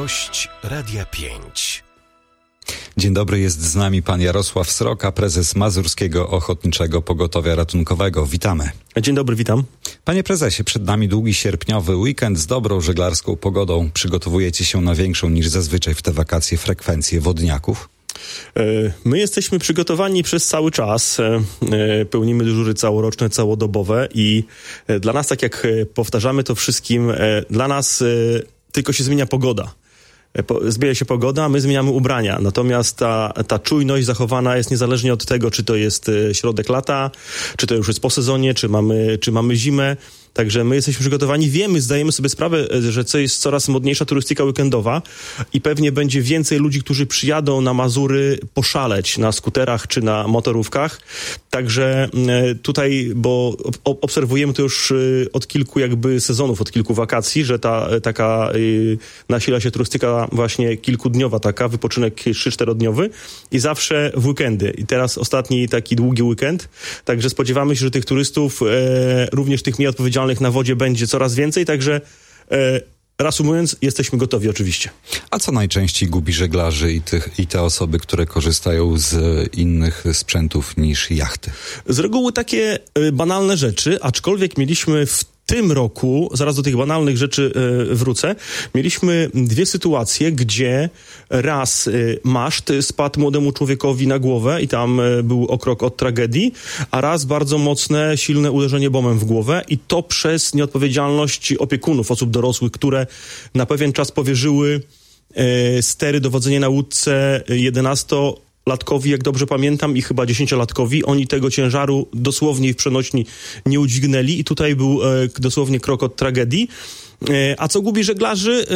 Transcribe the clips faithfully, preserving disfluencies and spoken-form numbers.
Gość Radia pięć. Dzień dobry, jest z nami pan Jarosław Sroka, prezes Mazurskiego Ochotniczego Pogotowia Ratunkowego. Witamy. Dzień dobry, witam. Panie prezesie, przed nami długi sierpniowy weekend z dobrą żeglarską pogodą. Przygotowujecie się na większą niż zazwyczaj w te wakacje frekwencję wodniaków? My jesteśmy przygotowani przez cały czas, pełnimy dyżury całoroczne, całodobowe i dla nas, tak jak powtarzamy to wszystkim, dla nas tylko się zmienia pogoda. Zmienia się pogoda, a my zmieniamy ubrania. Natomiast ta, ta czujność zachowana jest niezależnie od tego, czy to jest środek lata, czy to już jest po sezonie, czy mamy, czy mamy zimę. Także my jesteśmy przygotowani, wiemy, zdajemy sobie sprawę, że to jest coraz modniejsza turystyka weekendowa i pewnie będzie więcej ludzi, którzy przyjadą na Mazury poszaleć na skuterach czy na motorówkach. Także tutaj, bo obserwujemy to już od kilku jakby sezonów, od kilku wakacji, że ta taka nasila się turystyka właśnie kilkudniowa taka, wypoczynek trzy-czterodniowy i zawsze w weekendy. I teraz ostatni taki długi weekend, także spodziewamy się, że tych turystów, również tych mniej odpowiedzialnych na wodzie będzie coraz więcej, także e, reasumując, jesteśmy gotowi oczywiście. A co najczęściej gubi żeglarzy i, tych, i te osoby, które korzystają z innych sprzętów niż jachty? Z reguły takie e, banalne rzeczy, aczkolwiek mieliśmy w tym roku, zaraz do tych banalnych rzeczy e, wrócę, mieliśmy dwie sytuacje, gdzie raz e, maszt spadł młodemu człowiekowi na głowę i tam e, był o krok od tragedii, a raz bardzo mocne, silne uderzenie bomem w głowę i to przez nieodpowiedzialność opiekunów, osób dorosłych, które na pewien czas powierzyły e, stery dowodzenia na łódce jedenasto latkowi, jak dobrze pamiętam, i chyba dziesięciolatkowi. Oni tego ciężaru dosłownie w przenośni nie udźwignęli i tutaj był e, dosłownie krok od tragedii. E, a co gubi żeglarzy?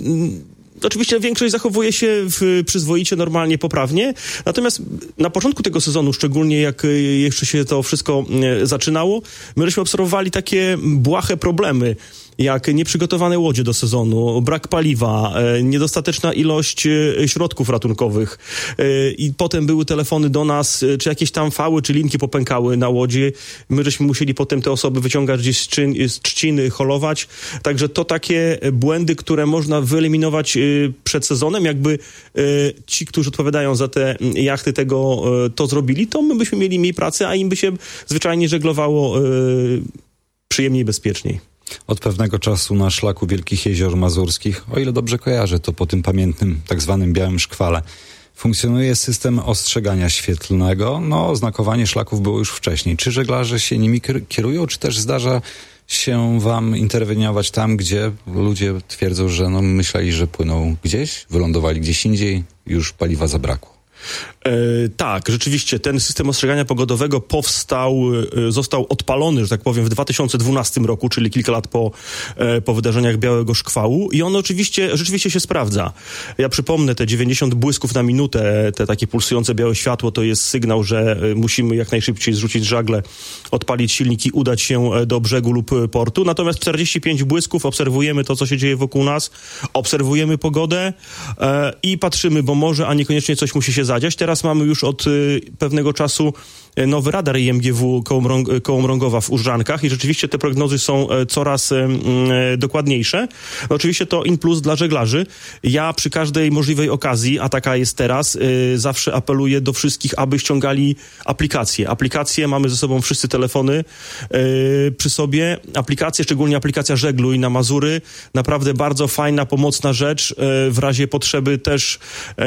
E, Oczywiście większość zachowuje się w, przyzwoicie, normalnie, poprawnie. Natomiast na początku tego sezonu, szczególnie jak jeszcze się to wszystko e, zaczynało, my żeśmy obserwowali takie błahe problemy, jak nieprzygotowane łodzie do sezonu, brak paliwa, e, niedostateczna ilość e, środków ratunkowych e, i potem były telefony do nas, e, czy jakieś tam fały, czy linki popękały na łodzi. My żeśmy musieli potem te osoby wyciągać gdzieś z, czyn, z trzciny, holować. Także to takie błędy, które można wyeliminować e, przed sezonem. Jakby e, ci, którzy odpowiadają za te jachty tego e, to zrobili, to my byśmy mieli mniej pracy, a im by się zwyczajnie żeglowało e, przyjemniej i bezpieczniej. Od pewnego czasu na szlaku Wielkich Jezior Mazurskich, o ile dobrze kojarzę, to po tym pamiętnym tak zwanym białym szkwale, funkcjonuje system ostrzegania świetlnego. No, oznakowanie szlaków było już wcześniej. Czy żeglarze się nimi kierują, czy też zdarza się wam interweniować tam, gdzie ludzie twierdzą, że no, myśleli, że płyną gdzieś, wylądowali gdzieś indziej, już paliwa zabrakło? E, tak, rzeczywiście ten system ostrzegania pogodowego powstał, e, został odpalony, że tak powiem, w dwa tysiące dwunastym roku, czyli kilka lat po, e, po wydarzeniach Białego Szkwału i on oczywiście, rzeczywiście się sprawdza. Ja przypomnę, te dziewięćdziesiąt błysków na minutę, te takie pulsujące białe światło, to jest sygnał, że e, musimy jak najszybciej zrzucić żagle, odpalić silnik i udać się do brzegu lub portu. Natomiast czterdzieści pięć błysków, obserwujemy to, co się dzieje wokół nas, obserwujemy pogodę e, i patrzymy, bo może, a niekoniecznie coś musi się zadziać. Teraz mamy już od y, pewnego czasu y, nowy radar I M G W koło, Mrąg- koło Mrągowa w Użankach i rzeczywiście te prognozy są y, coraz y, y, dokładniejsze. No, oczywiście to in plus dla żeglarzy. Ja przy każdej możliwej okazji, a taka jest teraz, y, zawsze apeluję do wszystkich, aby ściągali aplikacje. Aplikacje, mamy ze sobą wszyscy telefony y, przy sobie. Aplikacje, szczególnie aplikacja Żegluj na Mazury. Naprawdę bardzo fajna, pomocna rzecz. Y, w razie potrzeby też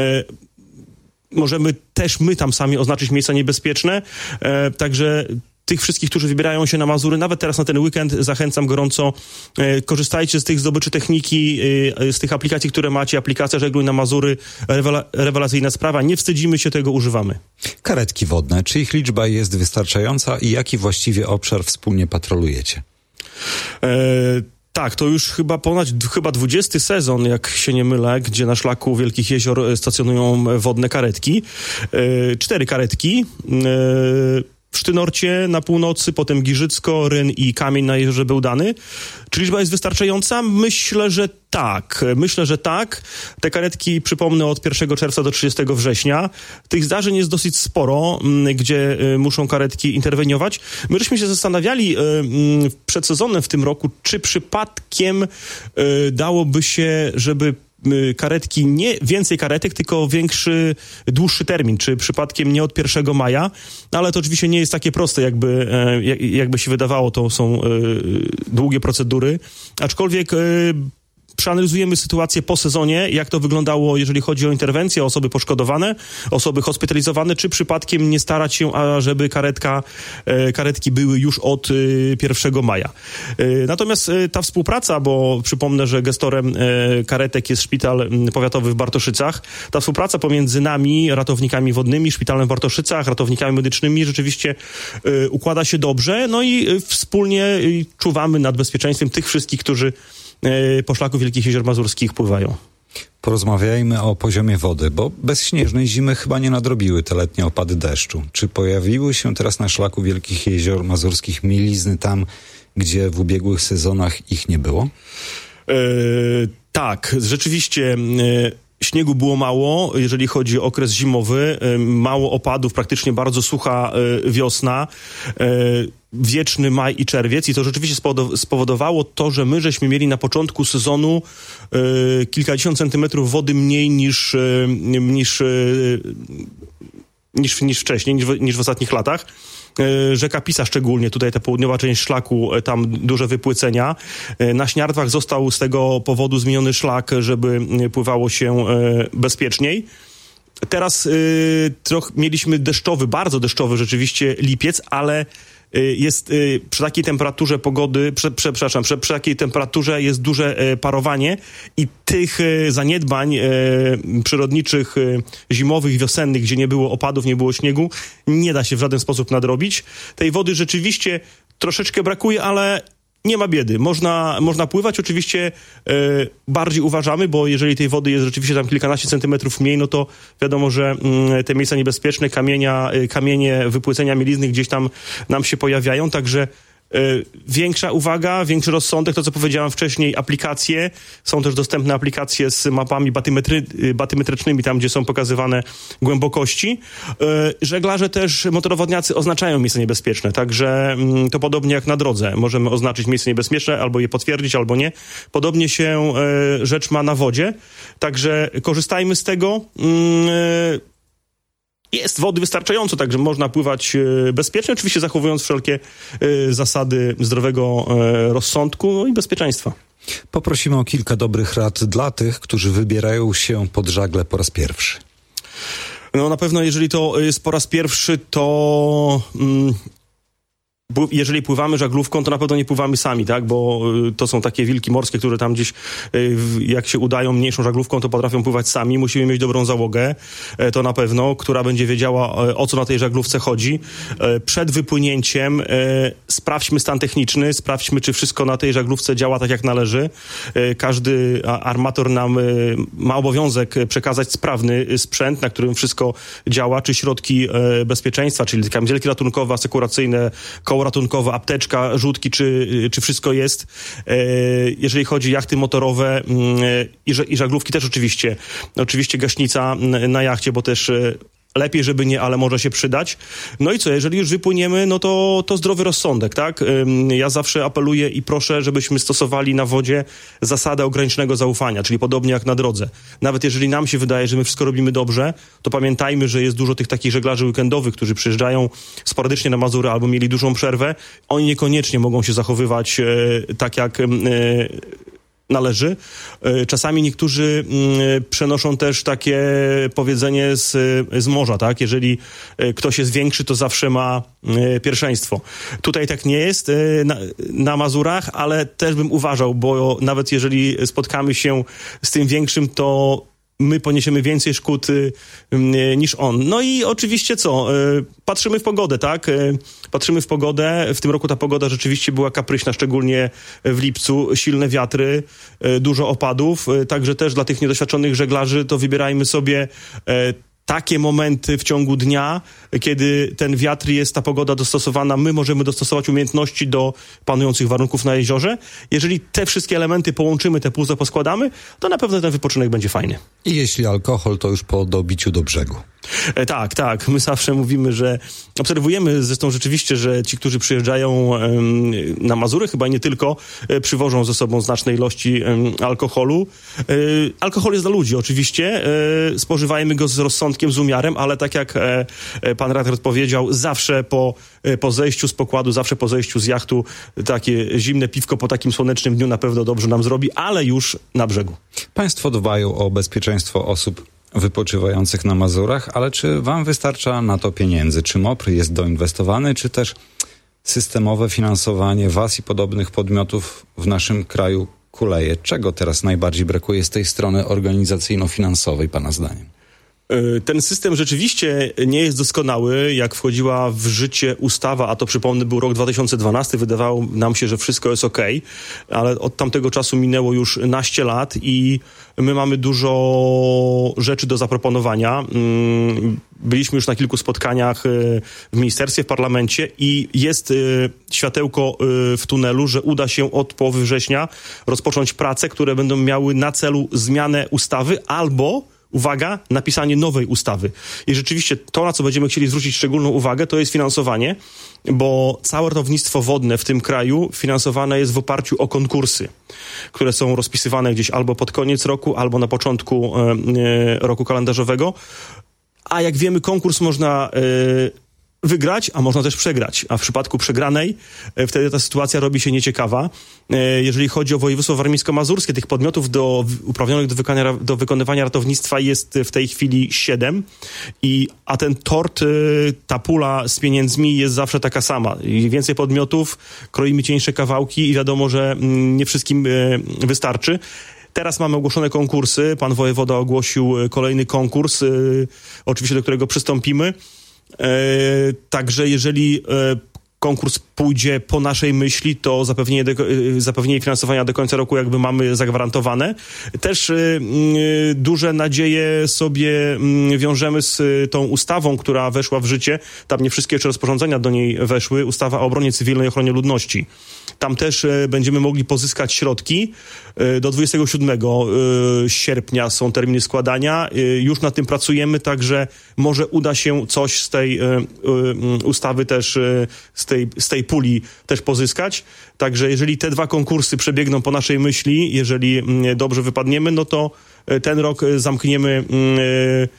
y, możemy też my tam sami oznaczyć miejsca niebezpieczne, e, także tych wszystkich, którzy wybierają się na Mazury, nawet teraz na ten weekend, zachęcam gorąco, e, korzystajcie z tych zdobyczy techniki, e, z tych aplikacji, które macie, aplikacja Żegluj na Mazury, rewela- rewelacyjna sprawa, nie wstydzimy się tego, używamy. Karetki wodne, czy ich liczba jest wystarczająca i jaki właściwie obszar wspólnie patrolujecie? E, Tak, to już chyba ponad, chyba dwudziesty sezon, jak się nie mylę, gdzie na szlaku Wielkich Jezior stacjonują wodne karetki. E, cztery karetki. E, w Sztynorcie na północy, potem Giżycko, Ryn i Kamień na Jeziorze Bełdany. Czy liczba jest wystarczająca? Myślę, że tak. Myślę, że tak. Te karetki, przypomnę, od pierwszego czerwca do trzydziestego września. Tych zdarzeń jest dosyć sporo, gdzie muszą karetki interweniować. My żeśmy się zastanawiali przed sezonem w tym roku, czy przypadkiem dałoby się, żeby karetki, nie więcej karetek, tylko większy, dłuższy termin, czy przypadkiem nie od pierwszego maja, ale to oczywiście nie jest takie proste, jakby, jakby się wydawało, to są długie procedury, aczkolwiek przeanalizujemy sytuację po sezonie, jak to wyglądało, jeżeli chodzi o interwencje, osoby poszkodowane, osoby hospitalizowane, czy przypadkiem nie starać się, ażeby karetka, karetki były już od pierwszego maja. Natomiast ta współpraca, bo przypomnę, że gestorem karetek jest szpital powiatowy w Bartoszycach, ta współpraca pomiędzy nami, ratownikami wodnymi, szpitalem w Bartoszycach, ratownikami medycznymi rzeczywiście układa się dobrze, no i wspólnie czuwamy nad bezpieczeństwem tych wszystkich, którzy po szlaku Wielkich Jezior Mazurskich pływają. Porozmawiajmy o poziomie wody, bo bez śnieżnej zimy chyba nie nadrobiły te letnie opady deszczu. Czy pojawiły się teraz na szlaku Wielkich Jezior Mazurskich mielizny tam, gdzie w ubiegłych sezonach ich nie było? E, tak, rzeczywiście e, śniegu było mało, jeżeli chodzi o okres zimowy, e, mało opadów, praktycznie bardzo sucha e, wiosna, e, wieczny maj i czerwiec i to rzeczywiście spowodowało to, że my żeśmy mieli na początku sezonu e, kilkadziesiąt centymetrów wody mniej niż, e, niż, e, niż, niż wcześniej, niż w, niż w ostatnich latach. E, rzeka Pisa szczególnie, tutaj ta południowa część szlaku, e, tam duże wypłycenia. E, na Śniardwach został z tego powodu zmieniony szlak, żeby pływało się e, bezpieczniej. Teraz y, trochę mieliśmy deszczowy, bardzo deszczowy rzeczywiście lipiec, ale y, jest y, przy takiej temperaturze pogody, prze, prze, przepraszam, przy, przy takiej temperaturze jest duże y, parowanie i tych y, zaniedbań y, przyrodniczych, y, zimowych, wiosennych, gdzie nie było opadów, nie było śniegu, nie da się w żaden sposób nadrobić. Tej wody rzeczywiście troszeczkę brakuje, ale nie ma biedy. Można, można pływać. Oczywiście e, bardziej uważamy, bo jeżeli tej wody jest rzeczywiście tam kilkanaście centymetrów mniej, no to wiadomo, że mm, te miejsca niebezpieczne, kamienia, y, kamienie, wypłycenia mielizny gdzieś tam nam się pojawiają, także y, większa uwaga, większy rozsądek, to co powiedziałem wcześniej, aplikacje, są też dostępne aplikacje z mapami batymetry, y, batymetrycznymi, tam gdzie są pokazywane głębokości. Y, żeglarze też, motorowodniacy oznaczają miejsca niebezpieczne, także y, to podobnie jak na drodze, możemy oznaczyć miejsce niebezpieczne, albo je potwierdzić, albo nie. Podobnie się y, rzecz ma na wodzie, także korzystajmy z tego. Y, Jest wody wystarczająco, także można pływać e, bezpiecznie, oczywiście zachowując wszelkie e, zasady zdrowego e, rozsądku no i bezpieczeństwa. Poprosimy o kilka dobrych rad dla tych, którzy wybierają się pod żagle po raz pierwszy. No na pewno, jeżeli to jest po raz pierwszy, to... Mm, jeżeli pływamy żaglówką, to na pewno nie pływamy sami, tak? Bo y, to są takie wilki morskie, które tam gdzieś, y, jak się udają mniejszą żaglówką, to potrafią pływać sami. Musimy mieć dobrą załogę, y, to na pewno, która będzie wiedziała, y, o co na tej żaglówce chodzi. Y, przed wypłynięciem y, sprawdźmy stan techniczny, sprawdźmy, czy wszystko na tej żaglówce działa tak, jak należy. Y, każdy armator nam y, ma obowiązek przekazać sprawny sprzęt, na którym wszystko działa, czy środki y, bezpieczeństwa, czyli kamizelki ratunkowe, asekuracyjne, koło ratunkowe, apteczka, rzutki, czy, czy wszystko jest. E, jeżeli chodzi o jachty motorowe e, i żaglówki też oczywiście. Oczywiście gaśnica na jachcie, bo też e, lepiej, żeby nie, ale może się przydać. No i co, jeżeli już wypłyniemy, no to, to zdrowy rozsądek, tak? Ja zawsze apeluję i proszę, żebyśmy stosowali na wodzie zasadę ograniczonego zaufania, czyli podobnie jak na drodze. Nawet jeżeli nam się wydaje, że my wszystko robimy dobrze, to pamiętajmy, że jest dużo tych takich żeglarzy weekendowych, którzy przyjeżdżają sporadycznie na Mazury albo mieli dużą przerwę. Oni niekoniecznie mogą się zachowywać e, tak jak... E, należy. Czasami niektórzy przenoszą też takie powiedzenie z, z morza, tak? Jeżeli ktoś jest większy, to zawsze ma pierwszeństwo. Tutaj tak nie jest na, na Mazurach, ale też bym uważał, bo nawet jeżeli spotkamy się z tym większym, to my poniesiemy więcej szkód y, y, niż on. No i oczywiście co? Y, patrzymy w pogodę, tak? Y, patrzymy w pogodę. W tym roku ta pogoda rzeczywiście była kapryśna, szczególnie w lipcu. Silne wiatry, y, dużo opadów. Y, także też dla tych niedoświadczonych żeglarzy to wybierajmy sobie y, takie momenty w ciągu dnia, kiedy ten wiatr jest, ta pogoda dostosowana, my możemy dostosować umiejętności do panujących warunków na jeziorze. Jeżeli te wszystkie elementy połączymy, te puzzle poskładamy, to na pewno ten wypoczynek będzie fajny. I jeśli alkohol, to już po dobiciu do brzegu. E, tak, tak. My zawsze mówimy, że obserwujemy zresztą rzeczywiście, że ci, którzy przyjeżdżają em, na Mazury, chyba nie tylko, e, przywożą ze sobą znaczne ilości em, alkoholu. E, alkohol jest dla ludzi, oczywiście. E, spożywajmy go z rozsądkiem, z umiarem, ale tak jak e, e, pan Radford powiedział, zawsze po, e, po zejściu z pokładu, zawsze po zejściu z jachtu, takie zimne piwko po takim słonecznym dniu na pewno dobrze nam zrobi, ale już na brzegu. Państwo dbają o bezpieczeństwo osób wypoczywających na Mazurach, ale czy wam wystarcza na to pieniędzy? Czy MOPR jest doinwestowany, czy też systemowe finansowanie was i podobnych podmiotów w naszym kraju kuleje? Czego teraz najbardziej brakuje z tej strony organizacyjno-finansowej, pana zdaniem? Ten system rzeczywiście nie jest doskonały. Jak wchodziła w życie ustawa, a to przypomnę był rok dwa tysiące dwunasty, wydawało nam się, że wszystko jest okej, ale od tamtego czasu minęło już naście lat i my mamy dużo rzeczy do zaproponowania. Byliśmy już na kilku spotkaniach w ministerstwie, w parlamencie i jest światełko w tunelu, że uda się od połowy września rozpocząć prace, które będą miały na celu zmianę ustawy albo uwaga, napisanie nowej ustawy. I rzeczywiście to, na co będziemy chcieli zwrócić szczególną uwagę, to jest finansowanie, bo całe ratownictwo wodne w tym kraju finansowane jest w oparciu o konkursy, które są rozpisywane gdzieś albo pod koniec roku, albo na początku e, e, roku kalendarzowego. A jak wiemy, konkurs można e, wygrać, a można też przegrać. A w przypadku przegranej e, wtedy ta sytuacja robi się nieciekawa. E, jeżeli chodzi o województwo warmińsko-mazurskie, tych podmiotów do, uprawnionych do, wykania, do wykonywania ratownictwa jest w tej chwili siedem. I, a ten tort, e, ta pula z pieniędzmi jest zawsze taka sama. I więcej podmiotów, kroimy cieńsze kawałki i wiadomo, że m, nie wszystkim e, wystarczy. Teraz mamy ogłoszone konkursy. Pan wojewoda ogłosił kolejny konkurs, e, oczywiście do którego przystąpimy. E, także jeżeli e, konkurs pójdzie po naszej myśli, to zapewnienie, de, zapewnienie finansowania do końca roku jakby mamy zagwarantowane. Też e, duże nadzieje sobie wiążemy z tą ustawą, która weszła w życie. Tam nie wszystkie jeszcze rozporządzenia do niej weszły. Ustawa o obronie cywilnej i ochronie ludności. Tam też e, będziemy mogli pozyskać środki. E, do dwudziestego siódmego e, sierpnia są terminy składania. E, już nad tym pracujemy, także może uda się coś z tej e, e, ustawy też, e, z tej, z tej puli też pozyskać. Także jeżeli te dwa konkursy przebiegną po naszej myśli, jeżeli m, dobrze wypadniemy, no to e, ten rok zamkniemy m, e,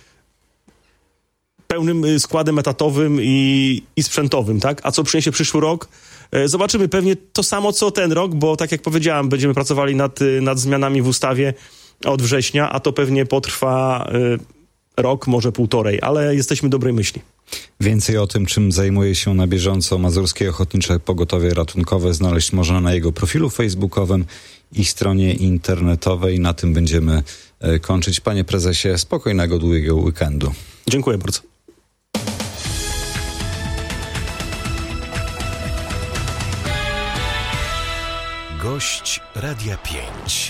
pełnym składem etatowym i, i sprzętowym, tak? A co przyniesie przyszły rok? Zobaczymy pewnie to samo, co ten rok, bo tak jak powiedziałem, będziemy pracowali nad, nad zmianami w ustawie od września, a to pewnie potrwa y, rok, może półtorej, ale jesteśmy dobrej myśli. Więcej o tym, czym zajmuje się na bieżąco Mazurskie Ochotnicze Pogotowie Ratunkowe, znaleźć można na jego profilu facebookowym i stronie internetowej. Na tym będziemy y, kończyć. Panie prezesie, spokojnego, długiego weekendu. Dziękuję bardzo. Gość Radia pięć.